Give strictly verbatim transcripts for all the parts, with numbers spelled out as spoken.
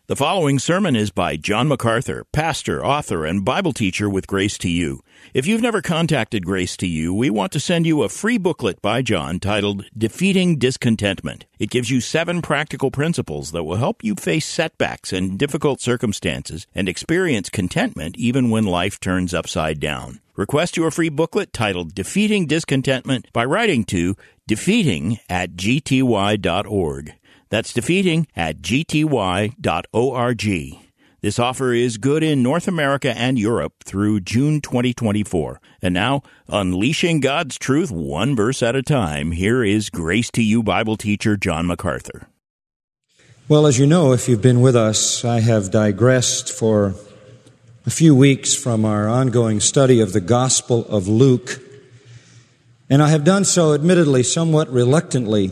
The following sermon is by John MacArthur, pastor, author, and Bible teacher with Grace to You. If you've never contacted Grace to You, we want to send you a free booklet by John titled Defeating Discontentment. It gives you seven practical principles that will help you face setbacks and difficult circumstances and experience contentment even when life turns upside down. Request your free booklet titled Defeating Discontentment by writing to defeating at g t y dot org. That's defeating at g t y dot org. This offer is good in North America and Europe through June twenty twenty-four. And now, unleashing God's truth one verse at a time, here is Grace to You Bible teacher John MacArthur. Well, as you know, if you've been with us, I have digressed for a few weeks from our ongoing study of the Gospel of Luke. And I have done so, admittedly, somewhat reluctantly.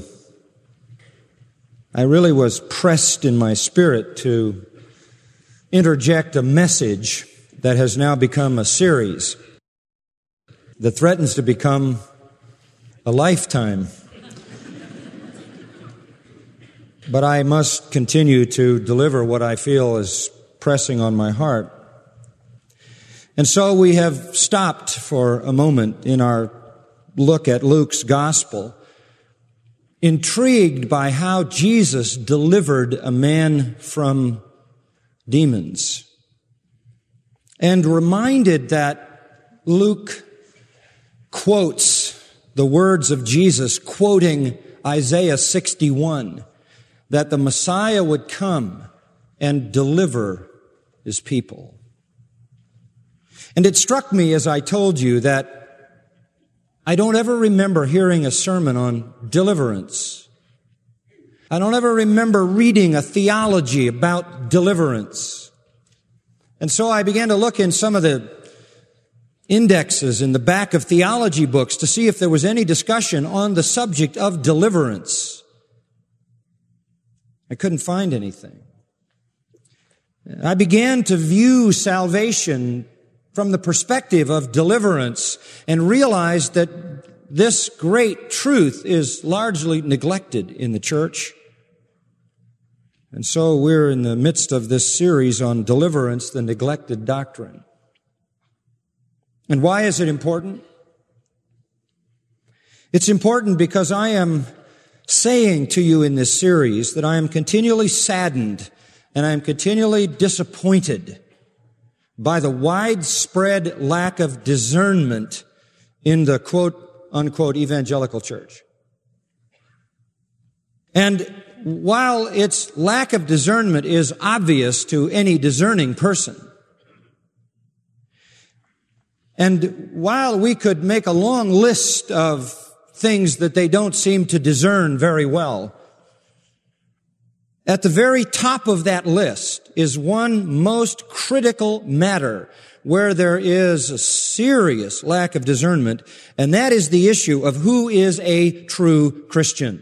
I really was pressed in my spirit to interject a message that has now become a series that threatens to become a lifetime. But I must continue to deliver what I feel is pressing on my heart. And so we have stopped for a moment in our look at Luke's gospel, intrigued by how Jesus delivered a man from demons, and reminded that Luke quotes the words of Jesus, quoting Isaiah sixty-one, that the Messiah would come and deliver his people. And it struck me, as I told you, that I don't ever remember hearing a sermon on deliverance. I don't ever remember reading a theology about deliverance. And so I began to look in some of the indexes in the back of theology books to see if there was any discussion on the subject of deliverance. I couldn't find anything. I began to view salvation from the perspective of deliverance and realized that this great truth is largely neglected in the church. And so we're in the midst of this series on deliverance, the neglected doctrine. And why is it important? It's important because I am saying to you in this series that I am continually saddened and I am continually disappointed by the widespread lack of discernment in the quote-unquote evangelical church. And while its lack of discernment is obvious to any discerning person, and while we could make a long list of things that they don't seem to discern very well, at the very top of that list is one most critical matter where there is a serious lack of discernment, and that is the issue of who is a true Christian.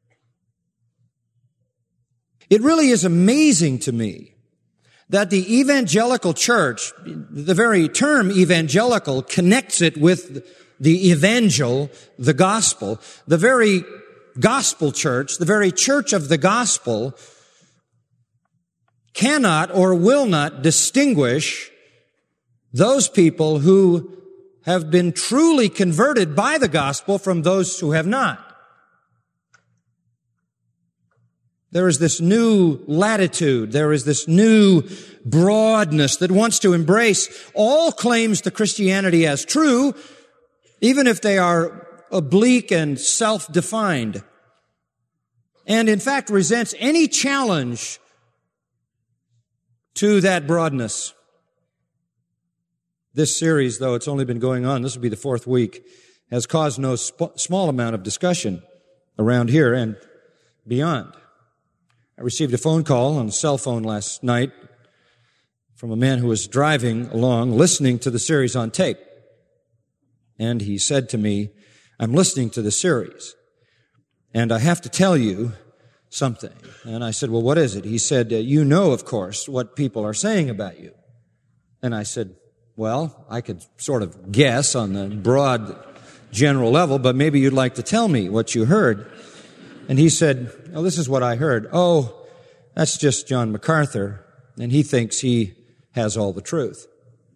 It really is amazing to me that the evangelical church, the very term evangelical connects it with the evangel, the gospel, the very gospel church, the very church of the gospel, cannot or will not distinguish those people who have been truly converted by the gospel from those who have not. There is this new latitude, there is this new broadness that wants to embrace all claims to Christianity as true, even if they are oblique and self-defined, and in fact resents any challenge to that broadness. This series, though it's only been going on, this will be the fourth week, has caused no sp- small amount of discussion around here and beyond. I received a phone call on a cell phone last night from a man who was driving along, listening to the series on tape. And he said to me, I'm listening to the series, and I have to tell you something. And I said, well, what is it? He said, you know, of course, what people are saying about you. And I said, well, I could sort of guess on the broad general level, but maybe you'd like to tell me what you heard. And he said, oh, this is what I heard. Oh, That's just John MacArthur, and he thinks he has all the truth.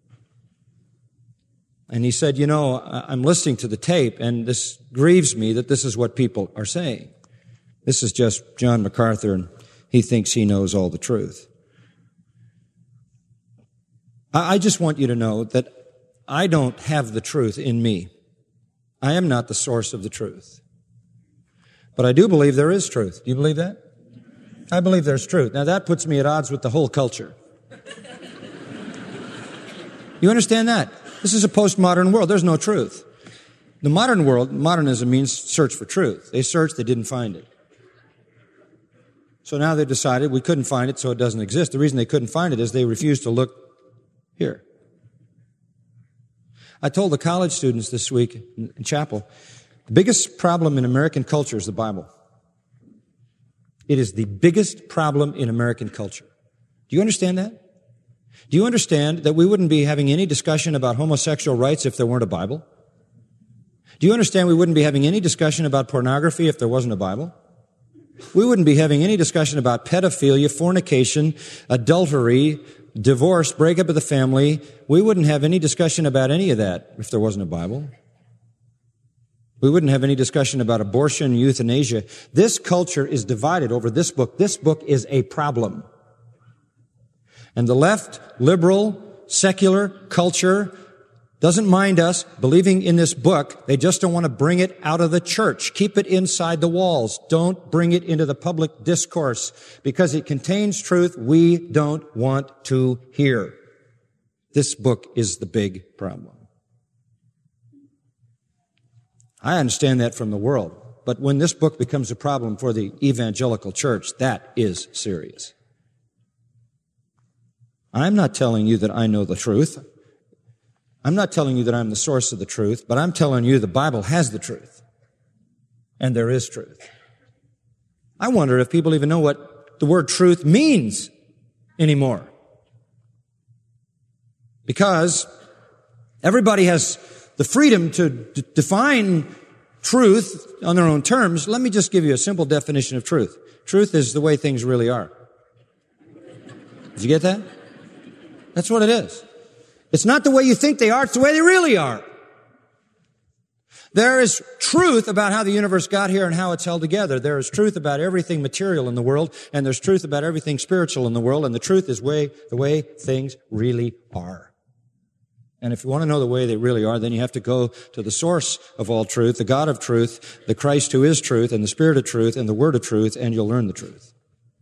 And he said, you know, I'm listening to the tape, and this grieves me that this is what people are saying. This is just John MacArthur, and he thinks he knows all the truth. I just want you to know that I don't have the truth in me. I am not the source of the truth. But I do believe there is truth. Do you believe that? I believe there's truth. Now that puts me at odds with the whole culture. You understand that? This is a postmodern world. There's no truth. The modern world, modernism means search for truth. They searched, they didn't find it. So now they've decided we couldn't find it, so it doesn't exist. The reason they couldn't find it is they refused to look here. I told the college students this week in chapel, the biggest problem in American culture is the Bible. It is the biggest problem in American culture. Do you understand that? Do you understand that we wouldn't be having any discussion about homosexual rights if there weren't a Bible? Do you understand we wouldn't be having any discussion about pornography if there wasn't a Bible? We wouldn't be having any discussion about pedophilia, fornication, adultery, divorce, breakup of the family. We wouldn't have any discussion about any of that if there wasn't a Bible. We wouldn't have any discussion about abortion, euthanasia. This culture is divided over this book. This book is a problem. And the left, liberal, secular culture doesn't mind us believing in this book. They just don't want to bring it out of the church. Keep it inside the walls. Don't bring it into the public discourse because it contains truth we don't want to hear. This book is the big problem. I understand that from the world, but when this book becomes a problem for the evangelical church, that is serious. I'm not telling you that I know the truth. I'm not telling you that I'm the source of the truth, but I'm telling you the Bible has the truth. And there is truth. I wonder if people even know what the word truth means anymore. Because everybody has the freedom to d- define truth on their own terms. Let me just give you a simple definition of truth. Truth is the way things really are. Did you get that? That's what it is. It's not the way you think they are, it's the way they really are. There is truth about how the universe got here and how it's held together. There is truth about everything material in the world, and there's truth about everything spiritual in the world, and the truth is way, the way things really are. And if you want to know the way they really are, then you have to go to the source of all truth, the God of truth, the Christ who is truth, and the Spirit of truth, and the Word of truth, and you'll learn the truth.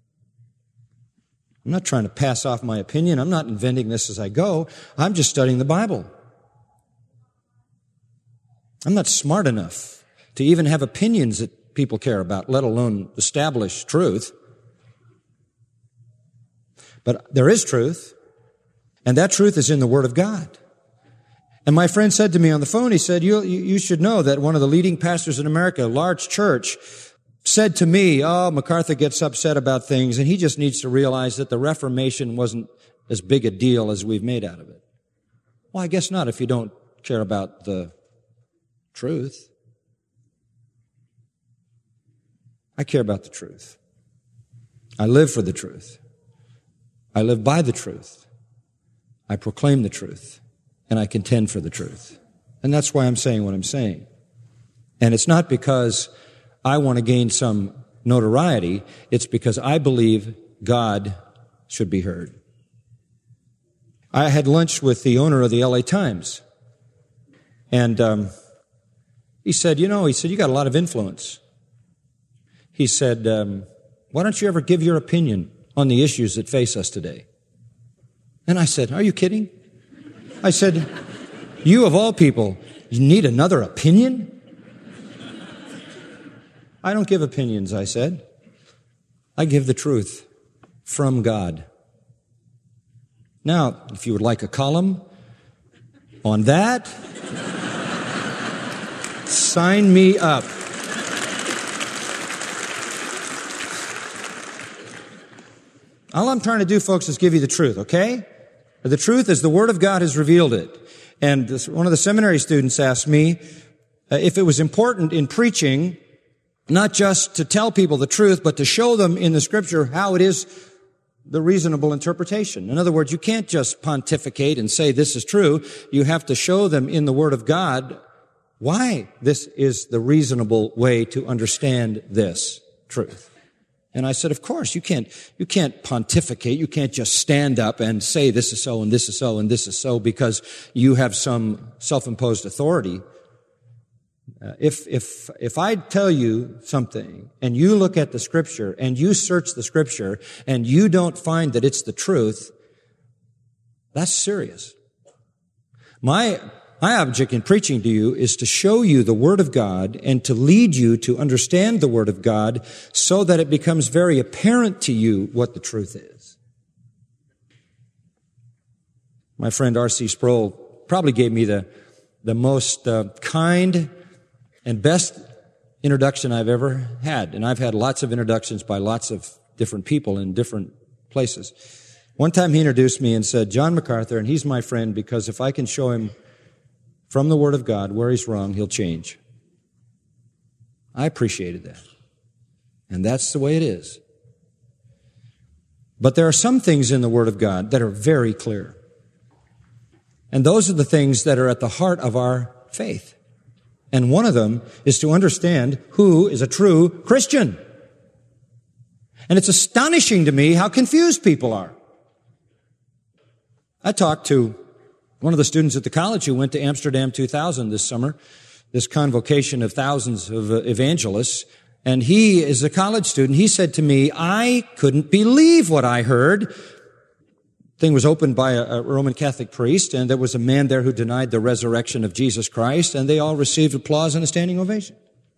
I'm not trying to pass off my opinion. I'm not inventing this as I go. I'm just studying the Bible. I'm not smart enough to even have opinions that people care about, let alone establish truth. But there is truth, and that truth is in the Word of God. And my friend said to me on the phone, he said, you, you should know that one of the leading pastors in America, a large church, said to me, oh, MacArthur gets upset about things, and he just needs to realize that the Reformation wasn't as big a deal as we've made out of it. Well, I guess not if you don't care about the truth. I care about the truth. I live for the truth. I live by the truth. I proclaim the truth, and I contend for the truth. And that's why I'm saying what I'm saying. And it's not because I want to gain some notoriety. It's because I believe God should be heard. I had lunch with the owner of the L A Times. And um, he said, you know, he said, you got a lot of influence. He said, um, why don't you ever give your opinion on the issues that face us today? And I said, are you kidding? I said, you of all people, you need another opinion? I don't give opinions, I said. I give the truth from God. Now, if you would like a column on that, sign me up. All I'm trying to do, folks, is give you the truth, okay? The truth is the Word of God has revealed it. And this, one of the seminary students asked me uh, if it was important in preaching not just to tell people the truth, but to show them in the Scripture how it is the reasonable interpretation. In other words, you can't just pontificate and say this is true. You have to show them in the Word of God why this is the reasonable way to understand this truth. And I said, of course, you can't, you can't pontificate. You can't just stand up and say this is so and this is so and this is so because you have some self-imposed authority. Uh, if, if, if I tell you something and you look at the Scripture and you search the Scripture and you don't find that it's the truth, that's serious. My, my object in preaching to you is to show you the Word of God and to lead you to understand the Word of God so that it becomes very apparent to you what the truth is. My friend R C Sproul probably gave me the, the most uh, kind and best introduction I've ever had. And I've had lots of introductions by lots of different people in different places. One time he introduced me and said, John MacArthur, and he's my friend because if I can show him from the Word of God where he's wrong, he'll change. I appreciated that. And that's the way it is. But there are some things in the Word of God that are very clear. And those are the things that are at the heart of our faith. And one of them is to understand who is a true Christian. And it's astonishing to me how confused people are. I talked to one of the students at the college who went to Amsterdam two thousand this summer, this convocation of thousands of evangelists, and he is a college student. He said to me, I couldn't believe what I heard. Thing was opened by a, a Roman Catholic priest, and there was a man there who denied the resurrection of Jesus Christ, and they all received applause and a standing ovation.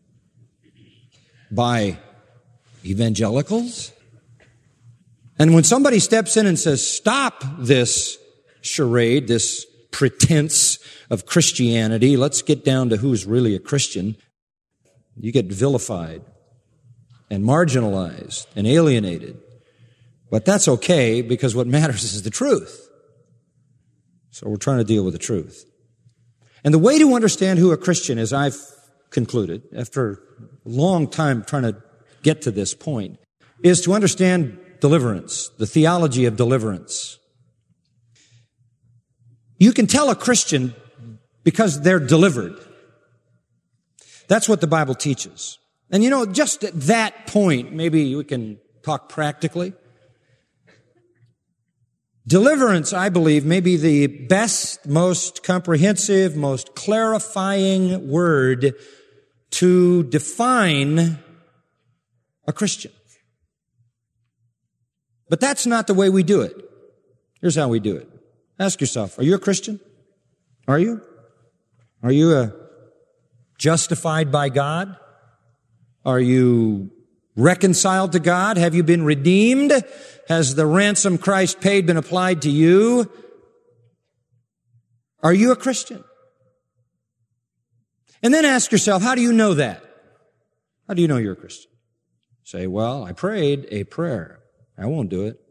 By evangelicals? And when somebody steps in and says, stop this charade, this pretense of Christianity, let's get down to who's really a Christian, you get vilified and marginalized and alienated. But that's okay because what matters is the truth. So we're trying to deal with the truth. And the way to understand who a Christian is, I've concluded, after a long time trying to get to this point, is to understand deliverance, the theology of deliverance. You can tell a Christian because they're delivered. That's what the Bible teaches. And you know, just at that point, maybe we can talk practically. Deliverance, I believe, may be the best, most comprehensive, most clarifying word to define a Christian. But that's not the way we do it. Here's how we do it. Ask yourself, are you a Christian? Are you? Are you a justified by God? Are you reconciled to God? Have you been redeemed? Has the ransom Christ paid been applied to you? Are you a Christian? And then ask yourself, how do you know that? How do you know you're a Christian? Say, well, I prayed a prayer. I won't do it.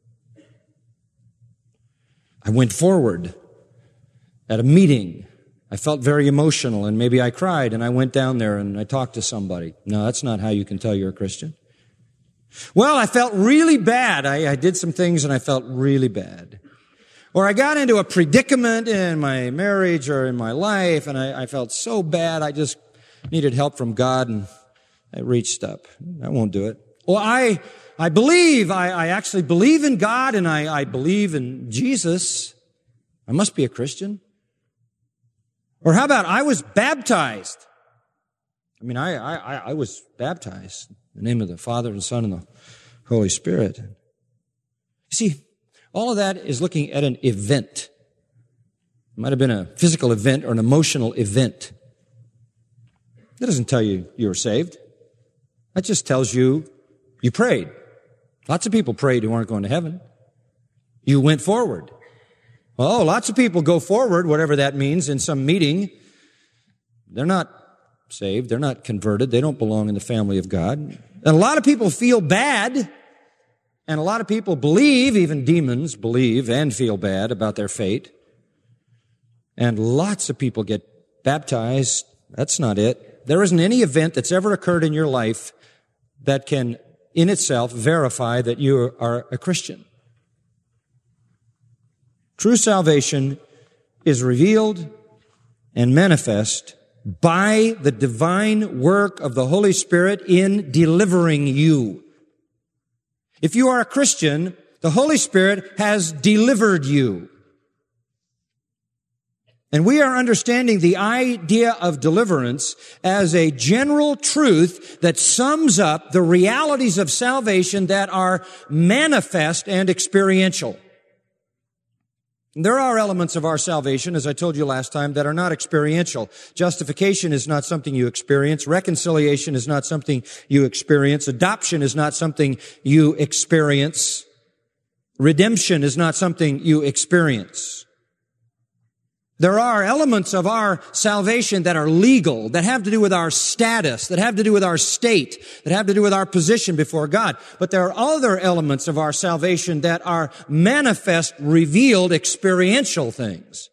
I went forward at a meeting. I felt very emotional and maybe I cried and I went down there and I talked to somebody. No, that's not how you can tell you're a Christian. Well, I felt really bad. I, I did some things and I felt really bad. Or I got into a predicament in my marriage or in my life and I, I felt so bad I just needed help from God and I reached up. I won't do it. Well, I I believe, I, I actually believe in God and I, I believe in Jesus. I must be a Christian. Or how about I was baptized? I mean, I, I, I was baptized in the name of the Father and Son and the Holy Spirit. See, all of that is looking at an event. It might have been a physical event or an emotional event. That doesn't tell you you were saved. That just tells you you prayed. Lots of people prayed who aren't going to heaven. You went forward. Oh, lots of people go forward, whatever that means, in some meeting. They're not saved. They're not converted. They don't belong in the family of God. And a lot of people feel bad. And a lot of people believe, even demons believe and feel bad about their fate. And lots of people get baptized. That's not it. There isn't any event that's ever occurred in your life that can, in itself, verify that you are a Christian. True salvation is revealed and manifest by the divine work of the Holy Spirit in delivering you. If you are a Christian, the Holy Spirit has delivered you. And we are understanding the idea of deliverance as a general truth that sums up the realities of salvation that are manifest and experiential. There are elements of our salvation, as I told you last time, that are not experiential. Justification is not something you experience. Reconciliation is not something you experience. Adoption is not something you experience. Redemption is not something you experience. There are elements of our salvation that are legal, that have to do with our status, that have to do with our state, that have to do with our position before God. But there are other elements of our salvation that are manifest, revealed, experiential things.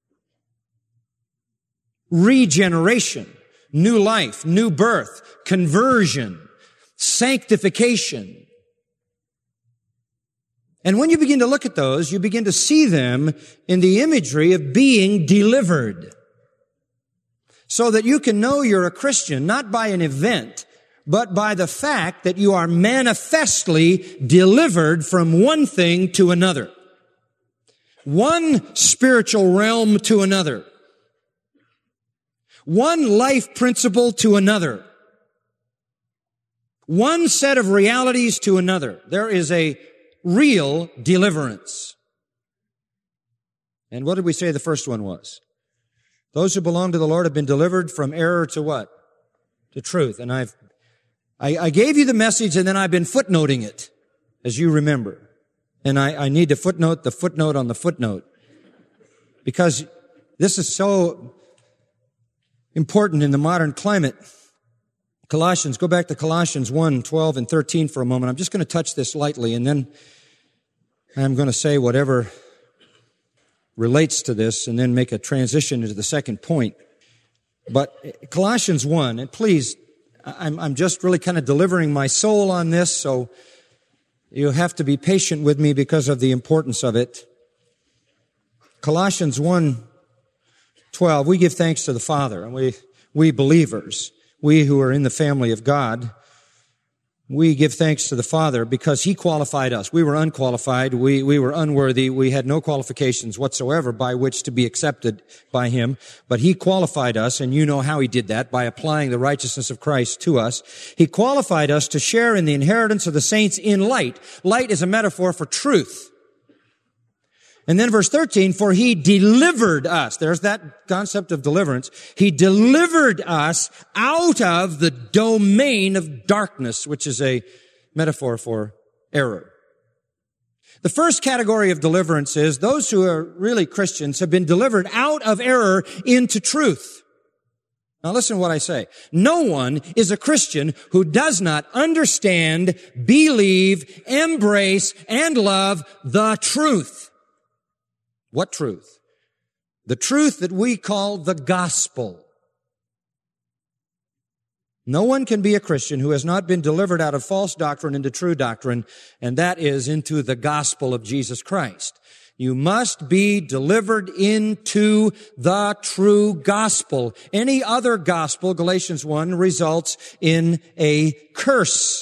Regeneration, new life, new birth, conversion, sanctification. And when you begin to look at those, you begin to see them in the imagery of being delivered. So that you can know you're a Christian, not by an event, but by the fact that you are manifestly delivered from one thing to another. One spiritual realm to another. One life principle to another. One set of realities to another. There is a real deliverance. And what did we say the first one was? Those who belong to the Lord have been delivered from error to what? To truth. And I've, I, I gave you the message and then I've been footnoting it, as you remember. And I, I need to footnote the footnote on the footnote. Because this is so important in the modern climate. Colossians, go back to Colossians one, twelve and thirteen for a moment. I'm just going to touch this lightly and then I'm going to say whatever relates to this and then make a transition into the second point. But Colossians one, and please, I'm, I'm just really kind of delivering my soul on this, so you have to be patient with me because of the importance of it. Colossians one, twelve, we give thanks to the Father, and we, we believers, we who are in the family of God, we give thanks to the Father because He qualified us. We were unqualified. We, we were unworthy. We had no qualifications whatsoever by which to be accepted by Him. But He qualified us, and you know how He did that, by applying the righteousness of Christ to us. He qualified us to share in the inheritance of the saints in light. Light is a metaphor for truth. And then verse thirteen, for He delivered us. There's that concept of deliverance. He delivered us out of the domain of darkness, which is a metaphor for error. The first category of deliverance is those who are really Christians have been delivered out of error into truth. Now listen to what I say. No one is a Christian who does not understand, believe, embrace, and love the truth. What truth? The truth that we call the gospel. No one can be a Christian who has not been delivered out of false doctrine into true doctrine, and that is into the gospel of Jesus Christ. You must be delivered into the true gospel. Any other gospel, Galatians one, results in a curse.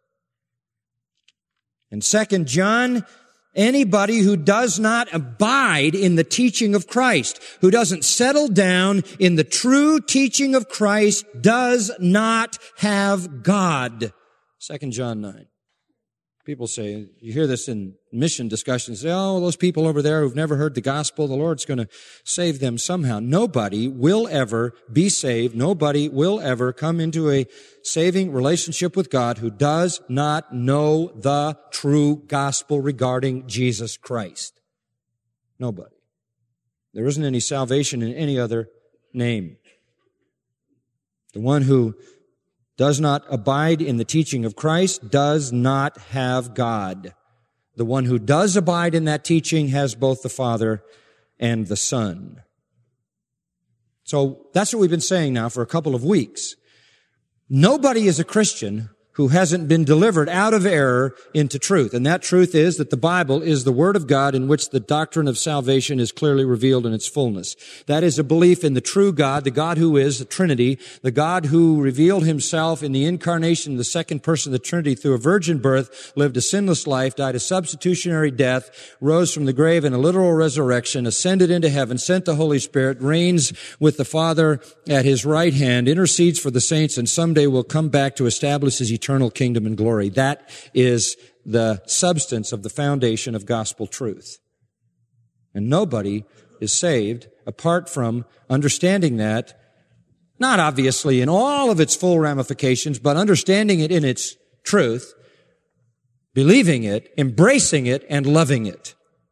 In Second John, anybody who does not abide in the teaching of Christ, who doesn't settle down in the true teaching of Christ, does not have God. Second John nine. People say, you hear this in mission discussions, say, oh, those people over there who've never heard the gospel, the Lord's going to save them somehow. Nobody will ever be saved. Nobody will ever come into a saving relationship with God who does not know the true gospel regarding Jesus Christ. Nobody. There isn't any salvation in any other name. The one who does not abide in the teaching of Christ does not have God. The one who does abide in that teaching has both the Father and the Son. So that's what we've been saying now for a couple of weeks. Nobody is a Christian who hasn't been delivered out of error into truth. And that truth is that the Bible is the Word of God in which the doctrine of salvation is clearly revealed in its fullness. That is a belief in the true God, the God who is the Trinity, the God who revealed himself in the incarnation, the second person of the Trinity through a virgin birth, lived a sinless life, died a substitutionary death, rose from the grave in a literal resurrection, ascended into heaven, sent the Holy Spirit, reigns with the Father at his right hand, intercedes for the saints, and someday will come back to establish his eternal eternal kingdom and glory. That is the substance of the foundation of gospel truth. And nobody is saved apart from understanding that, not obviously in all of its full ramifications, but understanding it in its truth, believing it, embracing it, and loving it.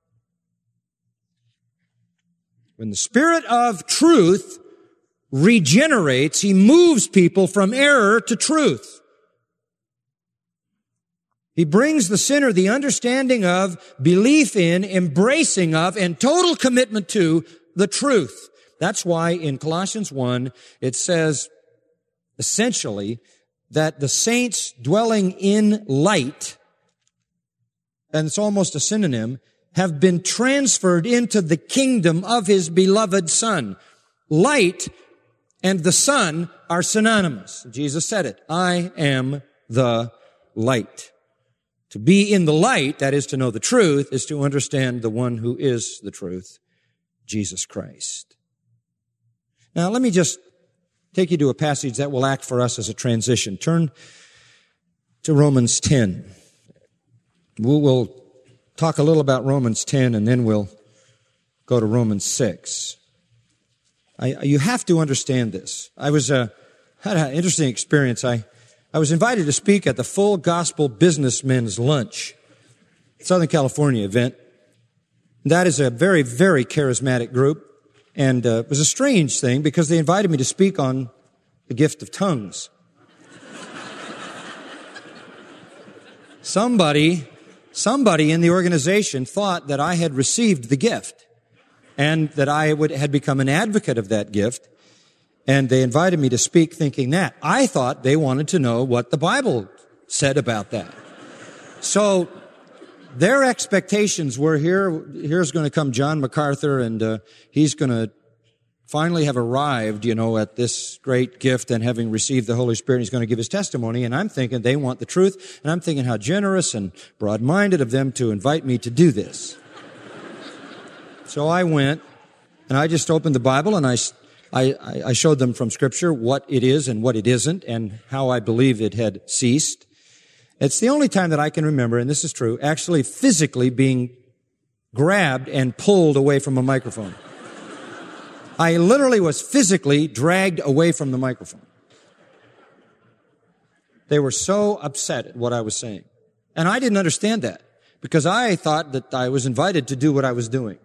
When the Spirit of truth regenerates, he moves people from error to truth. He brings the sinner the understanding of, belief in, embracing of, and total commitment to the truth. That's why in Colossians one, it says essentially that the saints dwelling in light, and it's almost a synonym, have been transferred into the kingdom of his beloved Son. Light and the Son are synonymous. Jesus said it. I am the light. To be in the light, that is to know the truth, is to understand the one who is the truth, Jesus Christ. Now, let me just take you to a passage that will act for us as a transition. Turn to Romans ten. We'll talk a little about Romans ten, and then we'll go to Romans six. I, you have to understand this. I was uh, had an interesting experience. I I was invited to speak at the Full Gospel Businessmen's Lunch, Southern California event. That is a very, very charismatic group, and uh, it was a strange thing because they invited me to speak on the gift of tongues. Somebody, somebody in the organization thought that I had received the gift and that I would, had become an advocate of that gift. And they invited me to speak thinking that. I thought they wanted to know what the Bible said about that. So their expectations were here, here's going to come John MacArthur, and uh, he's going to finally have arrived, you know, at this great gift and having received the Holy Spirit, he's going to give his testimony. And I'm thinking they want the truth, and I'm thinking how generous and broad-minded of them to invite me to do this. So I went, and I just opened the Bible, and I I, I showed them from Scripture what it is and what it isn't and how I believe it had ceased. It's the only time that I can remember, and this is true, actually physically being grabbed and pulled away from a microphone. I literally was physically dragged away from the microphone. They were so upset at what I was saying. And I didn't understand that because I thought that I was invited to do what I was doing.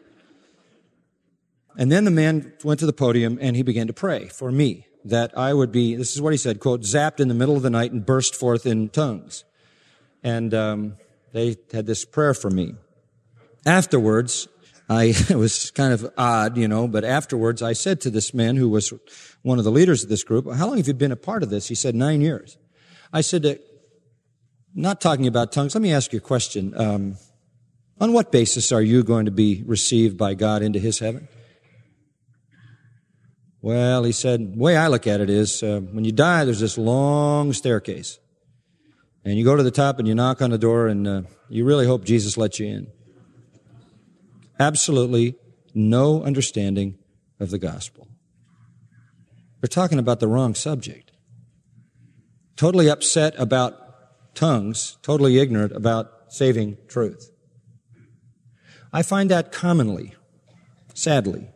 And then the man went to the podium and he began to pray for me that I would be, this is what he said, quote, zapped in the middle of the night and burst forth in tongues. And um, they had this prayer for me. Afterwards, I, it was kind of odd, you know, but afterwards I said to this man who was one of the leaders of this group, how long have you been a part of this? He said, nine years. I said, uh, not talking about tongues, let me ask you a question. Um, on what basis are you going to be received by God into his heaven? Well, he said, the way I look at it is, uh, when you die, there's this long staircase. And you go to the top and you knock on the door and uh, you really hope Jesus lets you in. Absolutely no understanding of the gospel. We're talking about the wrong subject. Totally upset about tongues, totally ignorant about saving truth. I find that commonly, sadly.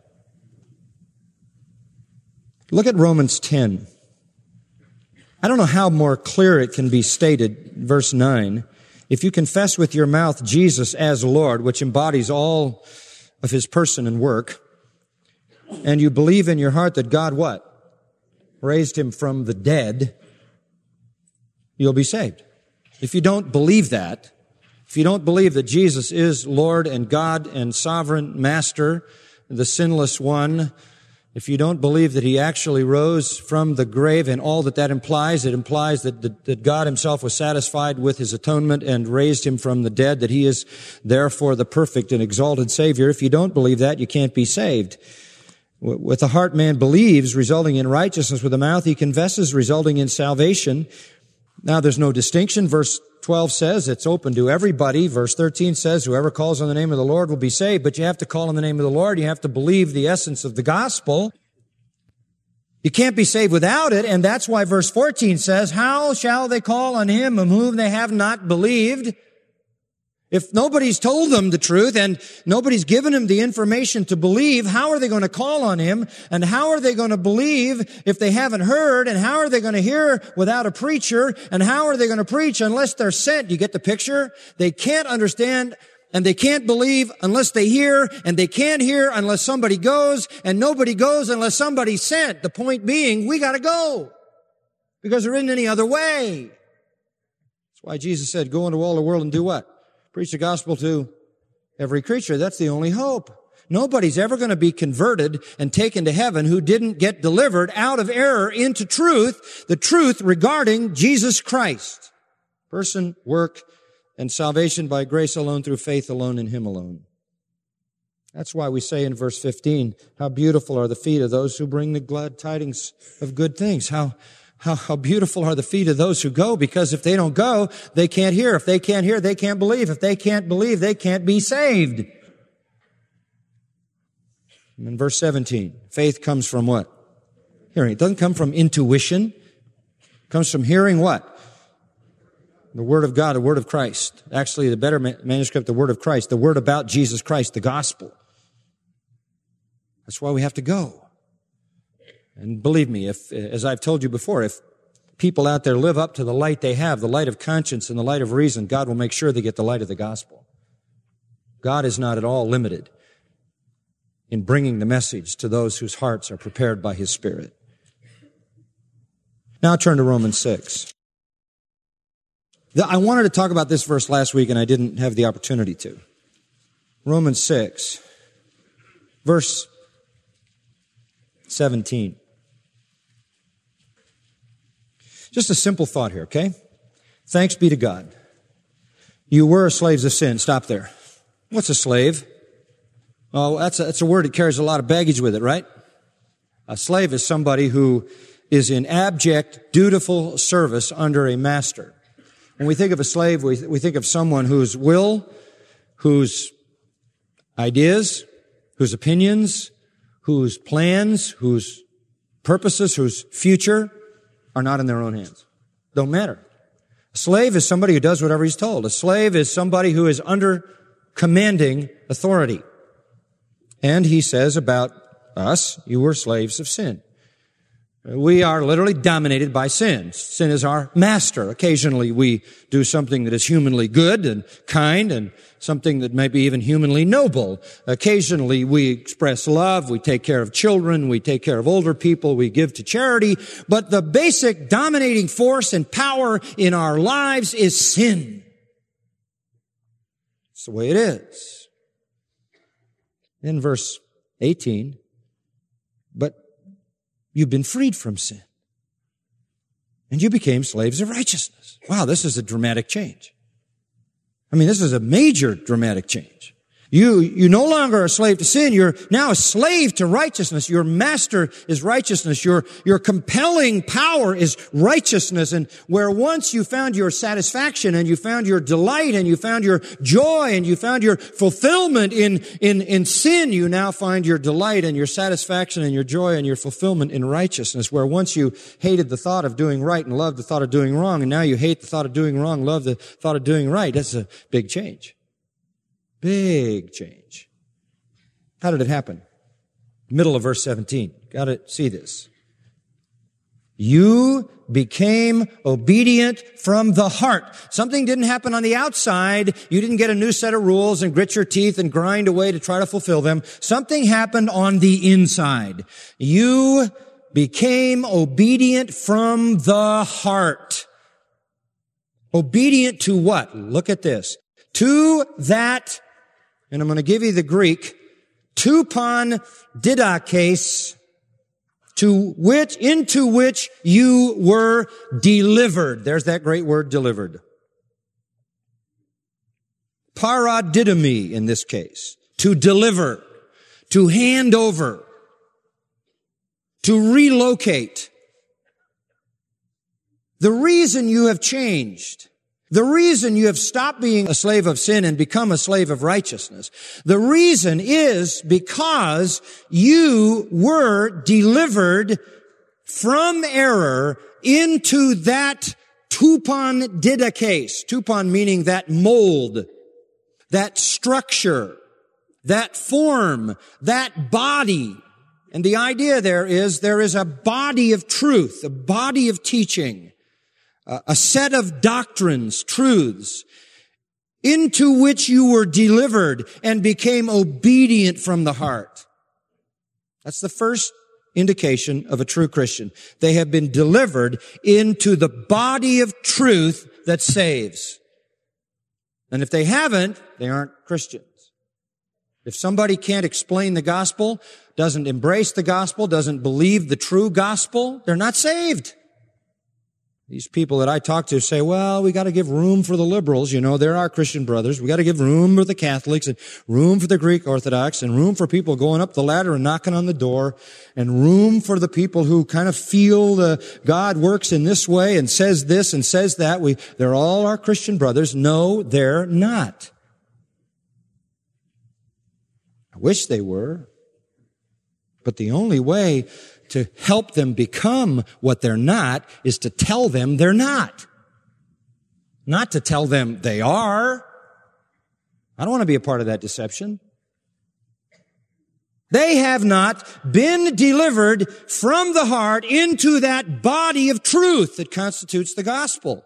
Look at Romans ten. I don't know how more clear it can be stated, verse nine. If you confess with your mouth Jesus as Lord, which embodies all of his person and work, and you believe in your heart that God what? Raised him from the dead, you'll be saved. If you don't believe that, if you don't believe that Jesus is Lord and God and sovereign master, the sinless one, If you don't believe that he actually rose from the grave and all that that implies, it implies that, that, that God himself was satisfied with his atonement and raised him from the dead, that he is therefore the perfect and exalted Savior. If you don't believe that, you can't be saved. With the heart man believes, resulting in righteousness. With the mouth he confesses, resulting in salvation. Now there's no distinction. Verse twelve says it's open to everybody. Verse thirteen says whoever calls on the name of the Lord will be saved. But you have to call on the name of the Lord. You have to believe the essence of the gospel. You can't be saved without it. And that's why verse fourteen says, how shall they call on him of whom they have not believed? If nobody's told them the truth and nobody's given them the information to believe, how are they going to call on him? And how are they going to believe if they haven't heard? And how are they going to hear without a preacher? And how are they going to preach unless they're sent? You get the picture? They can't understand and they can't believe unless they hear, and they can't hear unless somebody goes, and nobody goes unless somebody's sent. The point being, we got to go because there isn't any other way. That's why Jesus said, go into all the world and do what? Preach the gospel to every creature. That's the only hope. Nobody's ever going to be converted and taken to heaven who didn't get delivered out of error into truth, the truth regarding Jesus Christ. Person, work, and salvation by grace alone, through faith alone, in him alone. That's why we say in verse fifteen, how beautiful are the feet of those who bring the glad tidings of good things. How How, how beautiful are the feet of those who go, because if they don't go, they can't hear. If they can't hear, they can't believe. If they can't believe, they can't be saved. And in verse seventeen, faith comes from what? Hearing. It doesn't come from intuition. It comes from hearing what? The Word of God, the Word of Christ. Actually, the better manuscript, the Word of Christ, the Word about Jesus Christ, the gospel. That's why we have to go. And believe me, if, as I've told you before, if people out there live up to the light they have, the light of conscience and the light of reason, God will make sure they get the light of the gospel. God is not at all limited in bringing the message to those whose hearts are prepared by His Spirit. Now turn to Romans six. I wanted to talk about this verse last week and I didn't have the opportunity to. Romans six, verse seventeen. Just a simple thought here, okay? Thanks be to God. You were slaves of sin. Stop there. What's a slave? Oh, that's a, that's a word that carries a lot of baggage with it, right? A slave is somebody who is in abject, dutiful service under a master. When we think of a slave, we, we think of someone whose will, whose ideas, whose opinions, whose plans, whose purposes, whose future are not in their own hands. Don't matter. A slave is somebody who does whatever he's told. A slave is somebody who is under commanding authority. And he says about us, you were slaves of sin. We are literally dominated by sin. Sin is our master. Occasionally we do something that is humanly good and kind and something that may be even humanly noble. Occasionally we express love, we take care of children, we take care of older people, we give to charity. But the basic dominating force and power in our lives is sin. It's the way it is. In verse eighteen, but you've been freed from sin. And you became slaves of righteousness. Wow, this is a dramatic change. I mean, this is a major dramatic change. You, you no longer are a slave to sin. You're now a slave to righteousness. Your master is righteousness. Your, your compelling power is righteousness. And where once you found your satisfaction and you found your delight and you found your joy and you found your fulfillment in, in, in sin, you now find your delight and your satisfaction and your joy and your fulfillment in righteousness. Where once you hated the thought of doing right and loved the thought of doing wrong, and now you hate the thought of doing wrong, love the thought of doing right. That's a big change. Big change. How did it happen? Middle of verse seventeen. Got to see this. You became obedient from the heart. Something didn't happen on the outside. You didn't get a new set of rules and grit your teeth and grind away to try to fulfill them. Something happened on the inside. You became obedient from the heart. Obedient to what? Look at this. To that, and I'm going to give you the Greek, tupon didakes to which, into which you were delivered. There's that great word, delivered. Paradidomi in this case. To deliver. To hand over. To relocate. The reason you have changed, the reason you have stopped being a slave of sin and become a slave of righteousness, the reason is because you were delivered from error into that tupon didakes, tupon meaning that mold, that structure, that form, that body. And the idea there is there is a body of truth, a body of teaching, a set of doctrines, truths, into which you were delivered and became obedient from the heart. That's the first indication of a true Christian. They have been delivered into the body of truth that saves. And if they haven't, they aren't Christians. If somebody can't explain the gospel, doesn't embrace the gospel, doesn't believe the true gospel, they're not saved. These people that I talk to say, well, we got to give room for the liberals. You know, they're our Christian brothers. We got to give room for the Catholics and room for the Greek Orthodox and room for people going up the ladder and knocking on the door and room for the people who kind of feel the God works in this way and says this and says that. We, they're all our Christian brothers. No, they're not. I wish they were. But the only way to help them become what they're not is to tell them they're not. Not to tell them they are. I don't want to be a part of that deception. They have not been delivered from the heart into that body of truth that constitutes the gospel.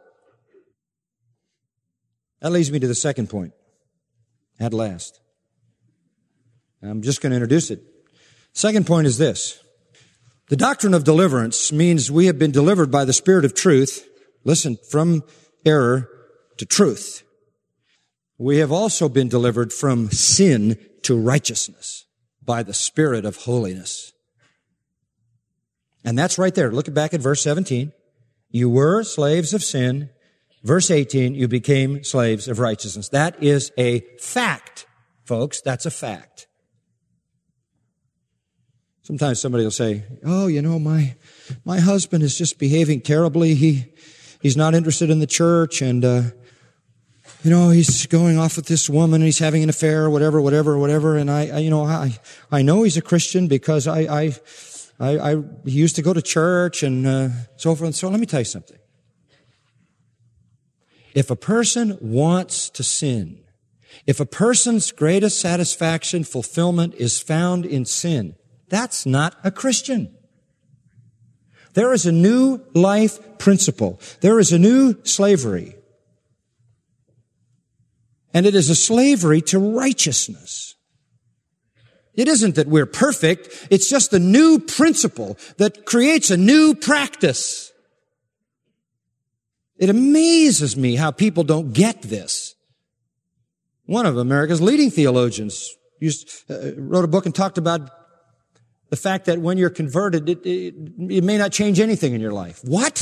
That leads me to the second point. At last. I'm just going to introduce it. Second point is this. The doctrine of deliverance means we have been delivered by the Spirit of truth, listen, from error to truth. We have also been delivered from sin to righteousness by the Spirit of holiness. And that's right there. Look back at verse seventeen. You were slaves of sin. Verse eighteen, you became slaves of righteousness. That is a fact, folks. That's a fact. Sometimes somebody will say, oh, you know, my my husband is just behaving terribly. He he's not interested in the church, and uh, you know, he's going off with this woman, and he's having an affair, or whatever, whatever, whatever. And I, I you know, I I know he's a Christian because I I I, I he used to go to church and uh, so forth and so on. Let me tell you something. If a person wants to sin, if a person's greatest satisfaction, fulfillment is found in sin, that's not a Christian. There is a new life principle. There is a new slavery. And it is a slavery to righteousness. It isn't that we're perfect. It's just a new principle that creates a new practice. It amazes me how people don't get this. One of America's leading theologians used, uh, wrote a book and talked about the fact that when you're converted, it, it, it may not change anything in your life. What?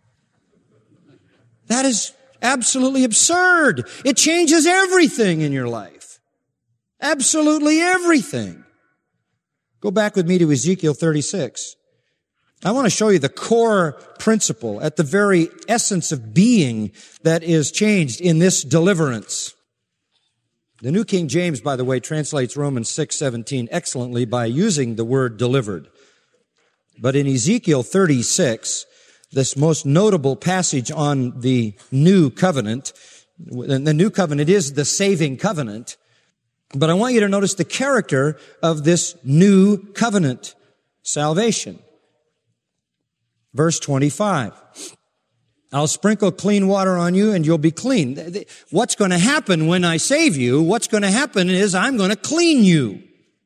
That is absolutely absurd. It changes everything in your life. Absolutely everything. Go back with me to Ezekiel thirty-six. I want to show you the core principle at the very essence of being that is changed in this deliverance. The New King James, by the way, translates Romans six seventeen excellently by using the word delivered. But in Ezekiel thirty-six, this most notable passage on the new covenant, and the new covenant is the saving covenant, but I want you to notice the character of this new covenant, salvation. Verse twenty-five. I'll sprinkle clean water on you and you'll be clean. What's going to happen when I save you? What's going to happen is I'm going to clean you.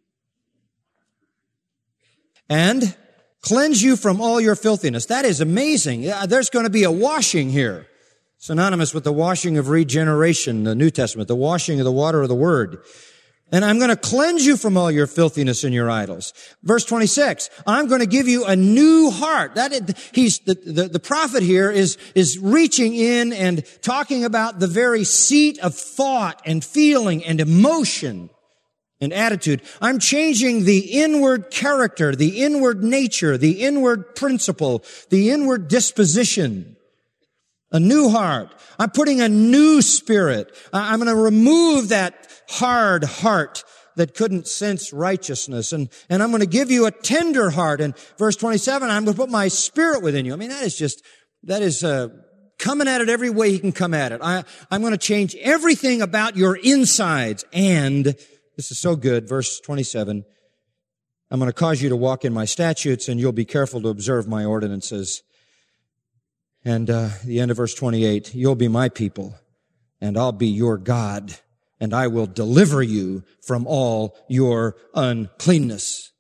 And cleanse you from all your filthiness. That is amazing. There's going to be a washing here. Synonymous with the washing of regeneration, the New Testament, the washing of the water of the Word. And I'm going to cleanse you from all your filthiness and your idols. Verse twenty-six, I'm going to give you a new heart. That is, he's, the, the, the prophet here is, is reaching in and talking about the very seat of thought and feeling and emotion and attitude. I'm changing the inward character, the inward nature, the inward principle, the inward disposition. A new heart. I'm putting a new spirit. I'm going to remove that hard heart that couldn't sense righteousness. And, and I'm going to give you a tender heart. And verse twenty-seven, I'm going to put my spirit within you. I mean, that is just, that is, uh, coming at it every way he can come at it. I, I'm going to change everything about your insides. And this is so good. Verse twenty-seven, I'm going to cause you to walk in my statutes and you'll be careful to observe my ordinances. And, uh, the end of verse twenty-eight, you'll be my people and I'll be your God. And I will deliver you from all your uncleanness.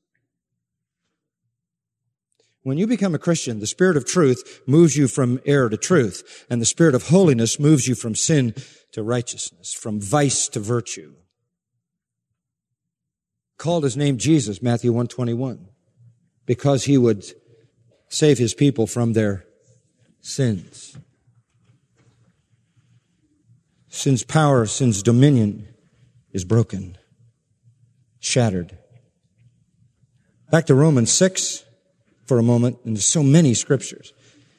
When you become a Christian, the Spirit of truth moves you from error to truth, and the Spirit of holiness moves you from sin to righteousness, from vice to virtue. Called his name Jesus, Matthew one twenty-one, because he would save his people from their sins. Sin's power, sin's dominion is broken, shattered. Back to Romans six for a moment, and there's so many scriptures.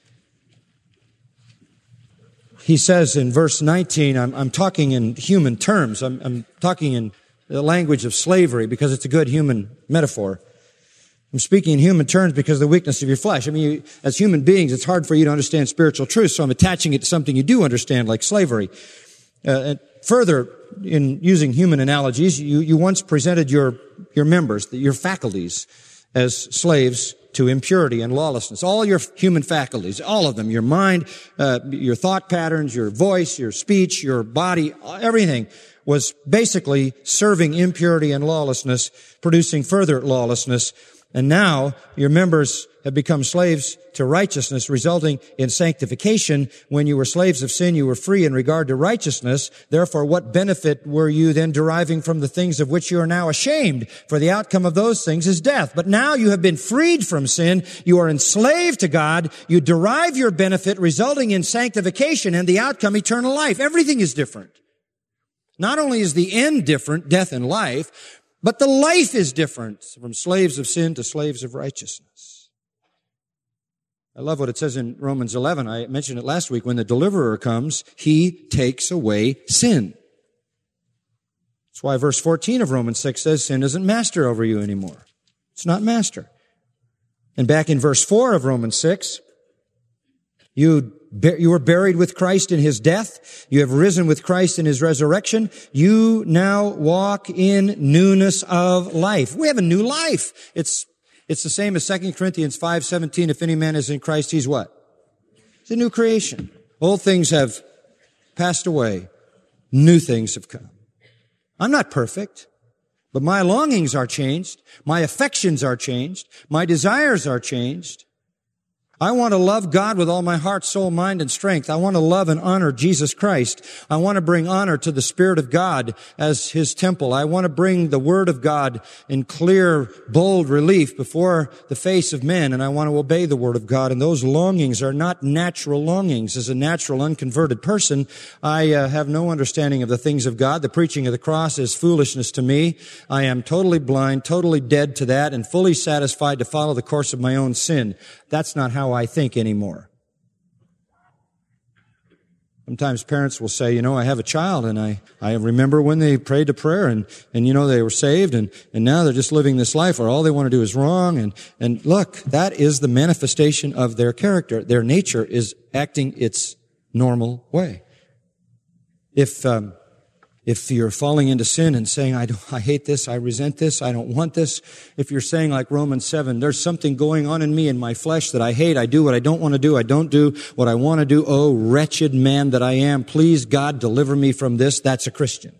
He says in verse nineteen, I'm, I'm talking in human terms. I'm, I'm talking in the language of slavery because it's a good human metaphor. I'm speaking in human terms because of the weakness of your flesh. I mean, you, as human beings, it's hard for you to understand spiritual truth, so I'm attaching it to something you do understand, like slavery. Uh, and further, in using human analogies, you, you once presented your, your members, your faculties, as slaves to impurity and lawlessness. All your human faculties, all of them, your mind, uh, your thought patterns, your voice, your speech, your body, everything was basically serving impurity and lawlessness, producing further lawlessness. And now your members have become slaves to righteousness, resulting in sanctification. When you were slaves of sin, you were free in regard to righteousness. Therefore, what benefit were you then deriving from the things of which you are now ashamed? For the outcome of those things is death. But now you have been freed from sin. You are enslaved to God. You derive your benefit, resulting in sanctification, and the outcome, eternal life. Everything is different. Not only is the end different, death and life, but the life is different, from slaves of sin to slaves of righteousness. I love what it says in Romans eleven. I mentioned it last week. When the deliverer comes, he takes away sin. That's why verse fourteen of Romans six says sin isn't master over you anymore. It's not master. And back in verse four of Romans six, you You were buried with Christ in his death. You have risen with Christ in his resurrection. You now walk in newness of life. We have a new life. It's, it's the same as Second Corinthians five seventeen. If any man is in Christ, he's what? He's a new creation. Old things have passed away. New things have come. I'm not perfect, but my longings are changed. My affections are changed. My desires are changed. I want to love God with all my heart, soul, mind, and strength. I want to love and honor Jesus Christ. I want to bring honor to the Spirit of God as his temple. I want to bring the Word of God in clear, bold relief before the face of men, and I want to obey the Word of God. And those longings are not natural longings. As a natural, unconverted person, I uh, have no understanding of the things of God. The preaching of the cross is foolishness to me. I am totally blind, totally dead to that, and fully satisfied to follow the course of my own sin. That's not how I think anymore. Sometimes parents will say, you know, I have a child and I, I remember when they prayed to prayer and, and, you know, they were saved and, and now they're just living this life where all they want to do is wrong. And, and look, that is the manifestation of their character. Their nature is acting its normal way. If, um, If you're falling into sin and saying, I don't, I hate this, I resent this, I don't want this. If you're saying like Romans seven, there's something going on in me, in my flesh that I hate, I do what I don't want to do, I don't do what I want to do. Oh, wretched man that I am. Please, God, deliver me from this. That's a Christian.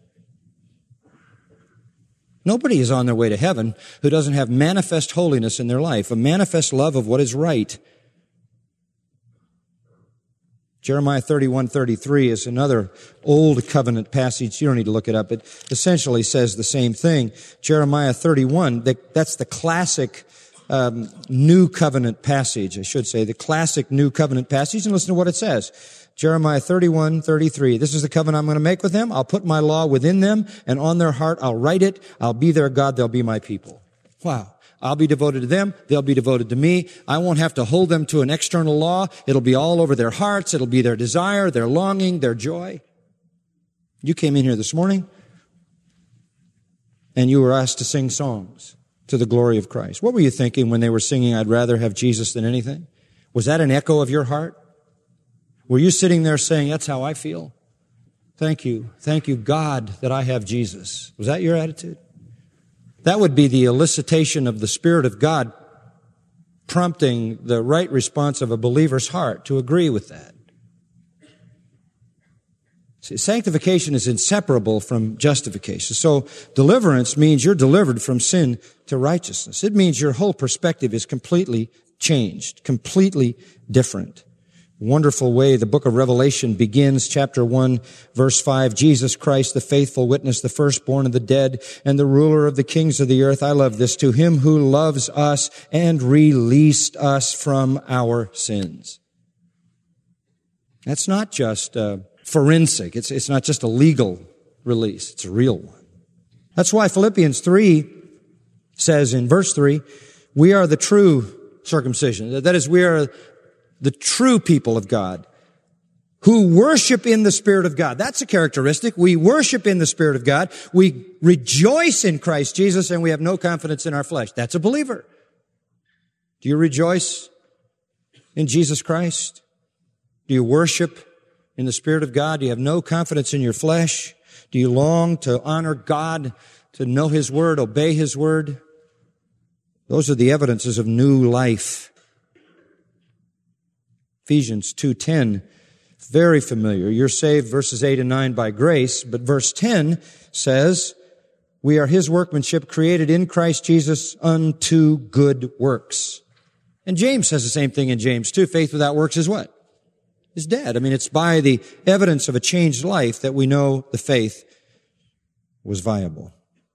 Nobody is on their way to heaven who doesn't have manifest holiness in their life, a manifest love of what is right. Jeremiah thirty-one thirty-three is another old covenant passage. You don't need to look it up. It essentially says the same thing. Jeremiah thirty-one, that's the classic um, new covenant passage, I should say, the classic new covenant passage. And listen to what it says. Jeremiah thirty-one thirty-three. This is the covenant I'm going to make with them. I'll put my law within them, and on their heart I'll write it. I'll be their God. They'll be my people. Wow. I'll be devoted to them. They'll be devoted to me. I won't have to hold them to an external law. It'll be all over their hearts. It'll be their desire, their longing, their joy. You came in here this morning and you were asked to sing songs to the glory of Christ. What were you thinking when they were singing, I'd rather have Jesus than anything? Was that an echo of your heart? Were you sitting there saying, that's how I feel? Thank you. Thank you, God, that I have Jesus. Was that your attitude? That would be the elicitation of the Spirit of God prompting the right response of a believer's heart to agree with that. See, sanctification is inseparable from justification. So deliverance means you're delivered from sin to righteousness. It means your whole perspective is completely changed, completely different. Wonderful way the book of Revelation begins, chapter one, verse five, Jesus Christ, the faithful witness, the firstborn of the dead, and the ruler of the kings of the earth. I love this. To him who loves us and released us from our sins. That's not just uh, forensic. It's, it's not just a legal release. It's a real one. That's why Philippians three says in verse three, we are the true circumcision. That is, we are the true people of God who worship in the Spirit of God. That's a characteristic. We worship in the Spirit of God. We rejoice in Christ Jesus, and we have no confidence in our flesh. That's a believer. Do you rejoice in Jesus Christ? Do you worship in the Spirit of God? Do you have no confidence in your flesh? Do you long to honor God, to know His Word, obey His Word? Those are the evidences of new life. Ephesians two ten, very familiar. You're saved, verses eight and nine, by grace. But verse ten says, we are His workmanship, created in Christ Jesus unto good works. And James says the same thing in James two. Faith without works is what? Is dead. I mean, it's by the evidence of a changed life that we know the faith was viable.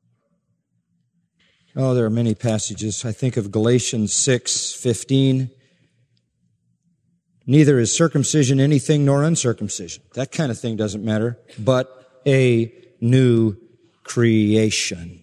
Oh, there are many passages. I think of Galatians six fifteen. Neither is circumcision anything nor uncircumcision. That kind of thing doesn't matter, but a new creation.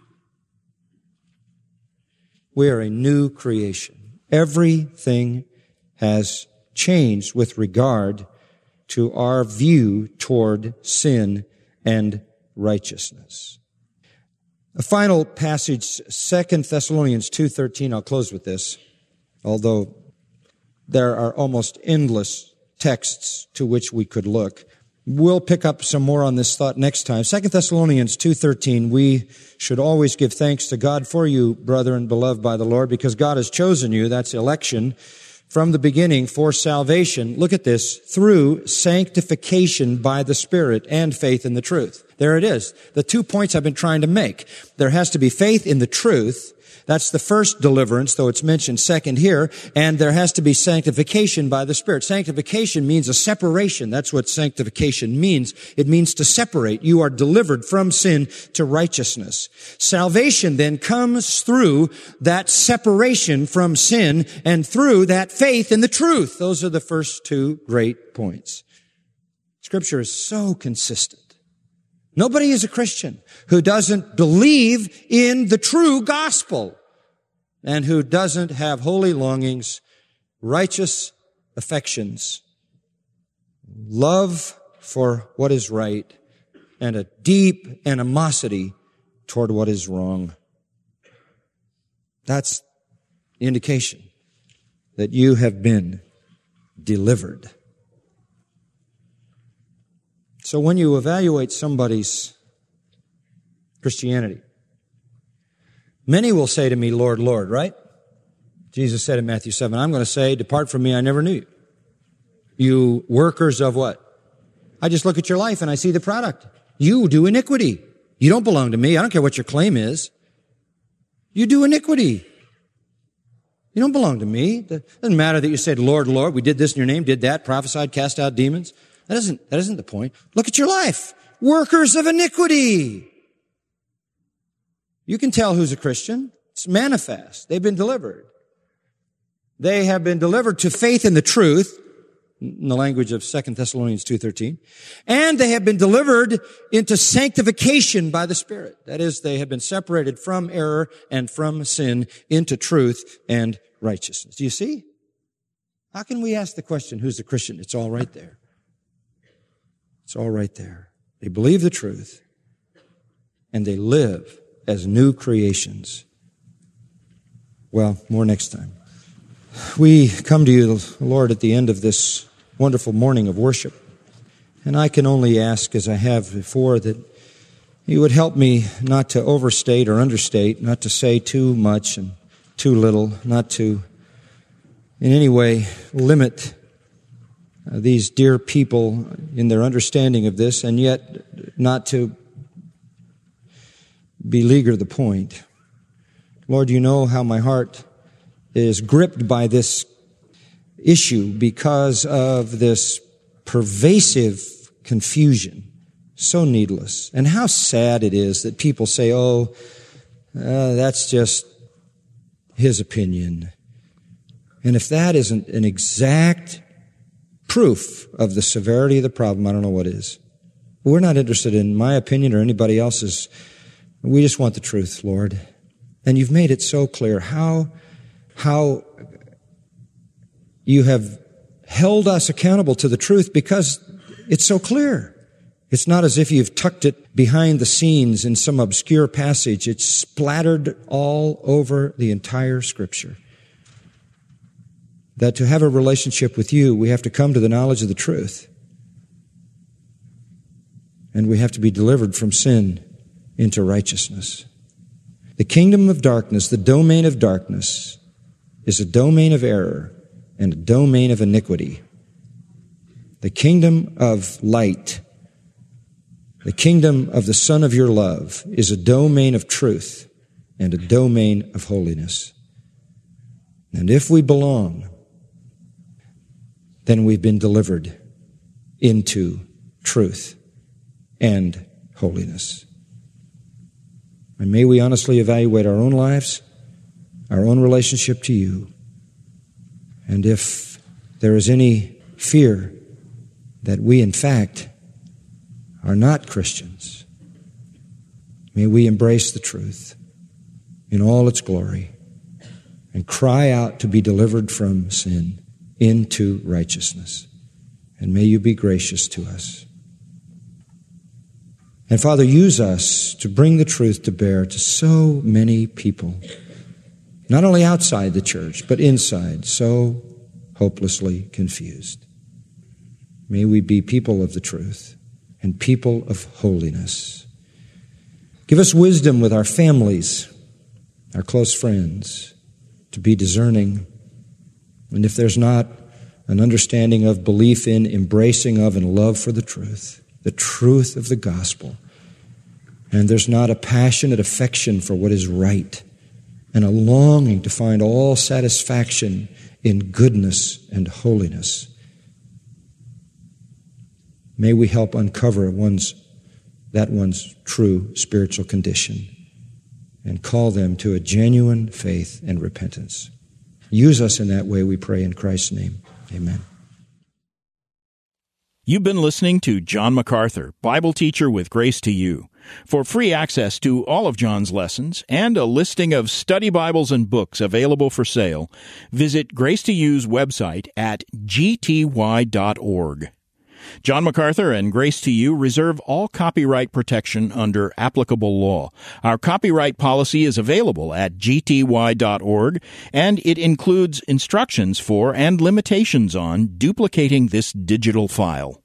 We are a new creation. Everything has changed with regard to our view toward sin and righteousness. A final passage, Second Thessalonians two thirteen. I'll close with this, although there are almost endless texts to which we could look. We'll pick up some more on this thought next time. Second Thessalonians two thirteen, we should always give thanks to God for you, brethren, beloved by the Lord, because God has chosen you, that's election, from the beginning for salvation. Look at this, through sanctification by the Spirit and faith in the truth. There it is. The two points I've been trying to make. There has to be faith in the truth. That's the first deliverance, though it's mentioned second here. And there has to be sanctification by the Spirit. Sanctification means a separation. That's what sanctification means. It means to separate. You are delivered from sin to righteousness. Salvation then comes through that separation from sin and through that faith in the truth. Those are the first two great points. Scripture is so consistent. Nobody is a Christian who doesn't believe in the true gospel and who doesn't have holy longings, righteous affections, love for what is right, and a deep animosity toward what is wrong. That's the indication that you have been delivered. So when you evaluate somebody's Christianity, many will say to me, Lord, Lord, right? Jesus said in Matthew seven, I'm going to say, depart from me, I never knew you. You workers of what? I just look at your life and I see the product. You do iniquity. You don't belong to me. I don't care what your claim is. You do iniquity. You don't belong to me. It doesn't matter that you said, Lord, Lord, we did this in your name, did that, prophesied, cast out demons. That isn't, that isn't the point. Look at your life. Workers of iniquity. You can tell who's a Christian. It's manifest. They've been delivered. They have been delivered to faith in the truth, in the language of Second Thessalonians two thirteen, and they have been delivered into sanctification by the Spirit. That is, they have been separated from error and from sin into truth and righteousness. Do you see? How can we ask the question, who's the Christian? It's all right there. It's all right there. They believe the truth, and they live as new creations. Well, more next time. We come to you, Lord, at the end of this wonderful morning of worship. And I can only ask, as I have before, that you would help me not to overstate or understate, not to say too much and too little, not to in any way limit uh, these dear people in their understanding of this, and yet not to beleaguer the point. Lord, you know how my heart is gripped by this issue because of this pervasive confusion, so needless. And how sad it is that people say, oh, uh, that's just his opinion. And if that isn't an exact proof of the severity of the problem, I don't know what is. We're not interested in my opinion or anybody else's. We just want the truth, Lord. And you've made it so clear how how you have held us accountable to the truth because it's so clear. It's not as if you've tucked it behind the scenes in some obscure passage. It's splattered all over the entire Scripture. That to have a relationship with you, we have to come to the knowledge of the truth. And we have to be delivered from sin into righteousness. The kingdom of darkness, the domain of darkness, is a domain of error and a domain of iniquity. The kingdom of light, the kingdom of the Son of your love, is a domain of truth and a domain of holiness. And if we belong, then we've been delivered into truth and holiness. And may we honestly evaluate our own lives, our own relationship to you. And if there is any fear that we, in fact, are not Christians, may we embrace the truth in all its glory and cry out to be delivered from sin into righteousness. And may you be gracious to us. And Father, use us to bring the truth to bear to so many people, not only outside the church, but inside, so hopelessly confused. May we be people of the truth and people of holiness. Give us wisdom with our families, our close friends, to be discerning. And if there's not an understanding of, belief in, embracing of, and love for the truth, the truth of the gospel, and there's not a passionate affection for what is right, and a longing to find all satisfaction in goodness and holiness, may we help uncover one's, that one's true spiritual condition and call them to a genuine faith and repentance. Use us in that way, we pray in Christ's name. Amen. You've been listening to John MacArthur, Bible teacher with Grace to You. For free access to all of John's lessons and a listing of study Bibles and books available for sale, visit Grace to You's website at g t y dot org. John MacArthur and Grace to You reserve all copyright protection under applicable law. Our copyright policy is available at g t y dot org, and it includes instructions for and limitations on duplicating this digital file.